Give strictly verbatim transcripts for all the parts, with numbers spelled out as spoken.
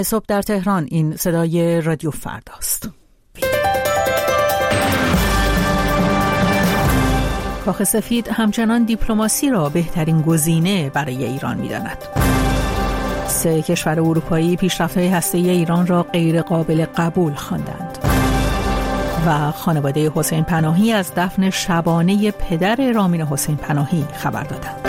صبح در تهران. این صدای رادیو فرداست. کاخ سفید همچنان دیپلماسی را بهترین گزینه برای ایران می‌داند. سه کشور اروپایی پیشرفت‌های هسته‌ای ایران را غیر قابل قبول خواندند. و خانواده حسین پناهی از دفن شبانه پدر رامین حسین پناهی خبر دادند.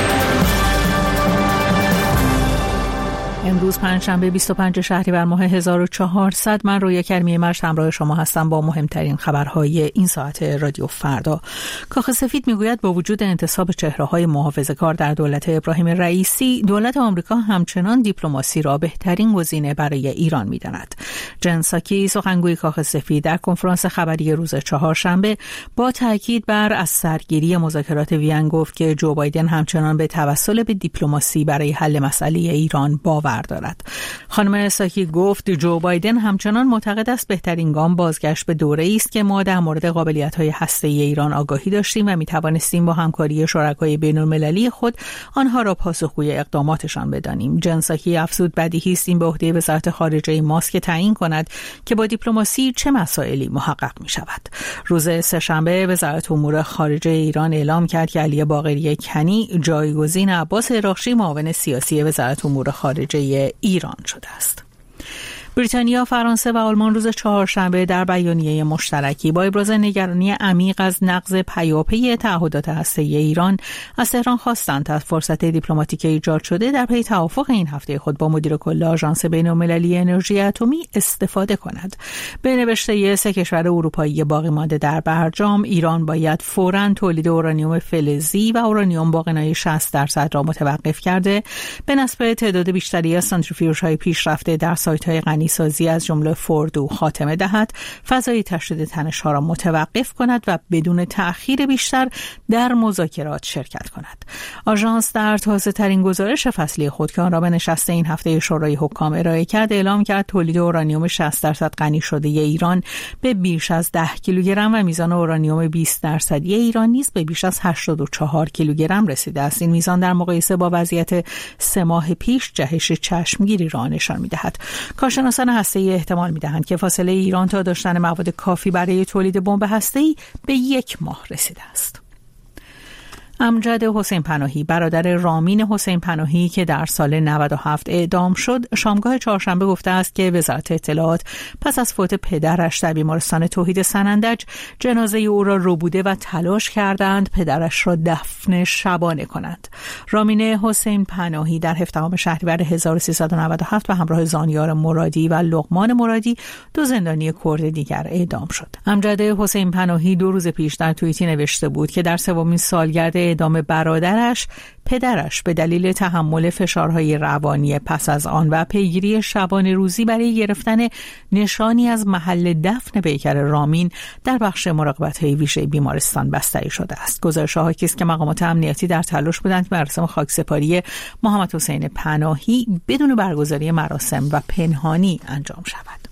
امروز پنجشنبه بیست و پنجم شهریور ماه هزار و چهارصد، من رویا کریمی مرش همراه شما هستم با مهمترین خبرهای این ساعت رادیو فردا. کاخ سفید میگوید با وجود انتصاب چهره‌های محافظه‌کار در دولت ابراهیم رئیسی، دولت آمریکا همچنان دیپلماسی را بهترین گزینه برای ایران می‌داند. جن ساکی، سخنگوی کاخ سفید، در کنفرانس خبری روز چهارشنبه با تاکید بر از سرگیری مذاکرات وین گفت که جو بایدن همچنان به توسل به دیپلماسی برای حل مسئله ایران باور دارد. خانم ساکی گفت جو بایدن همچنان معتقد است بهترین گام بازگشت به دوره‌ای است که ما در مورد قابلیت‌های هسته‌ای ایران آگاهی داشتیم و می‌توانستیم با همکاری شرکای بین‌المللی خود آنها را پاسخگوی اقداماتشان بدانیم. جن ساکی افزود بدیهی است این به عهده وزارت خارجه ماست که تعیین کند که با دیپلماسی چه مسائلی محقق می‌شود. روز سه‌شنبه وزارت امور خارجه ایران اعلام کرد که علی باقری کنی جایگزین عباس عراقچی معاون سیاسی وزارت امور خارجه ایران شده است. بریتانیا، فرانسه و آلمان روز چهارشنبه در بیانیه مشترکی با ابراز نگرانی عمیق از نقض پیاپی تعهدات هسته‌ای ایران از تهران خواستند تا از فرصت دیپلماتیک ایجاد شده در پی توافق این هفته خود با مدیر کل آژانس بین‌المللی انرژی اتمی استفاده کند. به نوشته سه کشور اروپایی باقی مانده در برجام، ایران باید فوراً تولید اورانیوم فلزی و اورانیوم با غنای شصت درصد را متوقف کرده، به نسبت تعداد بیشتری از سانتریفیوژهای پیشرفته در سایت‌های غنی سازی از جمله فوردو خاتمه دهد، فضای تشدید تنش‌ها را متوقف کند و بدون تأخیر بیشتر در مذاکرات شرکت کند. آژانس در تازه ترین گزارش فصلی خود که آن را به نشست این هفته شورای حکام ارائه کرد، اعلام کرد تولید اورانیوم شصت درصد غنی شده ایران به بیش از ده کیلوگرم و میزان اورانیوم بیست درصدی ایران نیز به بیش از هشتاد و چهار کیلوگرم رسیده است. این میزان در مقایسه با وضعیت سه ماه پیش جهش چشمگیری را نشان می‌دهد. کارشناسان هسته‌ای احتمال می‌دهند که فاصله ایران تا داشتن مواد کافی برای تولید بمب هسته‌ای به یک ماه رسیده است. امجد حسین پناهی، برادر رامین حسین پناهی که در سال نود و هفت اعدام شد، شامگاه چهارشنبه گفته است که وزارت اطلاعات پس از فوت پدرش در بیمارستان توحید سنندج جنازه او را ربوده و تلاش کردند پدرش را دفن شبانه کنند. رامین حسین پناهی در هفدهم شهریور هزار و سیصد و نود و هفت و همراه زانیار مرادی و لقمان مرادی، دو زندانی کرد دیگر، اعدام شد. امجد حسین پناهی دو روز پیش در توییتی نوشته بود که در سومین سالگرد اعدام برادرش، پدرش به دلیل تحمل فشارهای روانی پس از آن و پیگیری شبانه روزی برای گرفتن نشانی از محل دفن پیکر رامین در بخش مراقبت‌های ویژه بیمارستان بستری شده است. گزارش‌ها حاکی است که مقامات امنیتی در تلاش بودند که مراسم خاکسپاری محمد حسین پناهی بدون برگزاری مراسم و پنهانی انجام شود.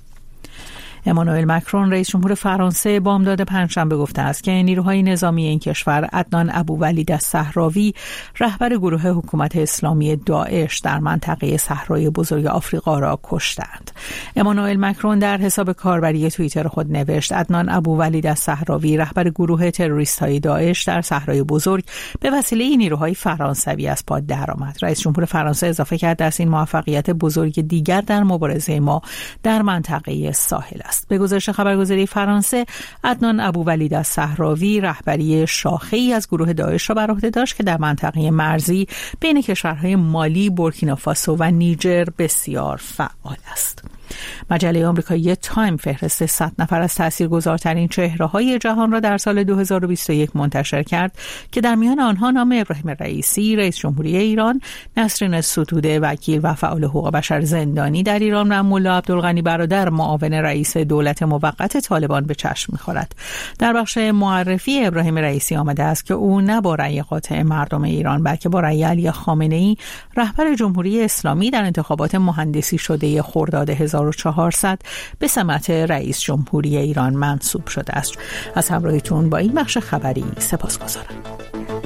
امانوئل مکرون، رئیس جمهور فرانسه، بامداد پنجشنبه گفته است که نیروهای نظامی این کشور عدنان ابوولید الصحراوی، رهبر گروه حکومت اسلامی داعش در منطقه صحرای بزرگ آفریقا را کشتند. امانوئل مکرون در حساب کاربری توییتر خود نوشت: عدنان ابوولید الصحراوی، رهبر گروه تروریست‌های داعش در صحرای بزرگ، به وسیله نیروهای فرانسوی از پا درآمد. رئیس جمهور فرانسه اضافه کرد است این موفقیت بزرگ دیگر در مبارزه ما در منطقه ساحل است. به گزارش خبرگزاری فرانسه، عدنان ابوولید الصحراوی رهبری شاخه‌ای از گروه داعش را بر عهده داشت که در منطقه مرزی بین کشورهای مالی، بورکینافاسو و نیجر بسیار فعال است. مجله آمریکایی تایم فهرست صد نفر از تاثیرگذارترین چهره‌های جهان را در سال دو هزار و بیست و یک منتشر کرد که در میان آنها نام ابراهیم رئیسی، رئیس جمهوری ایران، نسرین ستوده، وکیل و فعال حقوق بشر زندانی در ایران، و ملا عبدالغنی برادر، معاون رئیس دولت موقت طالبان به چشم می‌خورد. در بخش معرفی ابراهیم رئیسی آمده است که او نه با رأی قاطع مردم ایران بلکه با رأی علی خامنه‌ای، رهبر جمهوری اسلامی، در انتخابات مهندسی شده خرداد هزار و چهارصد به سمت رئیس جمهوری ایران منصوب شده است. از همراهیتون با این بخش خبری سپاسگزارم.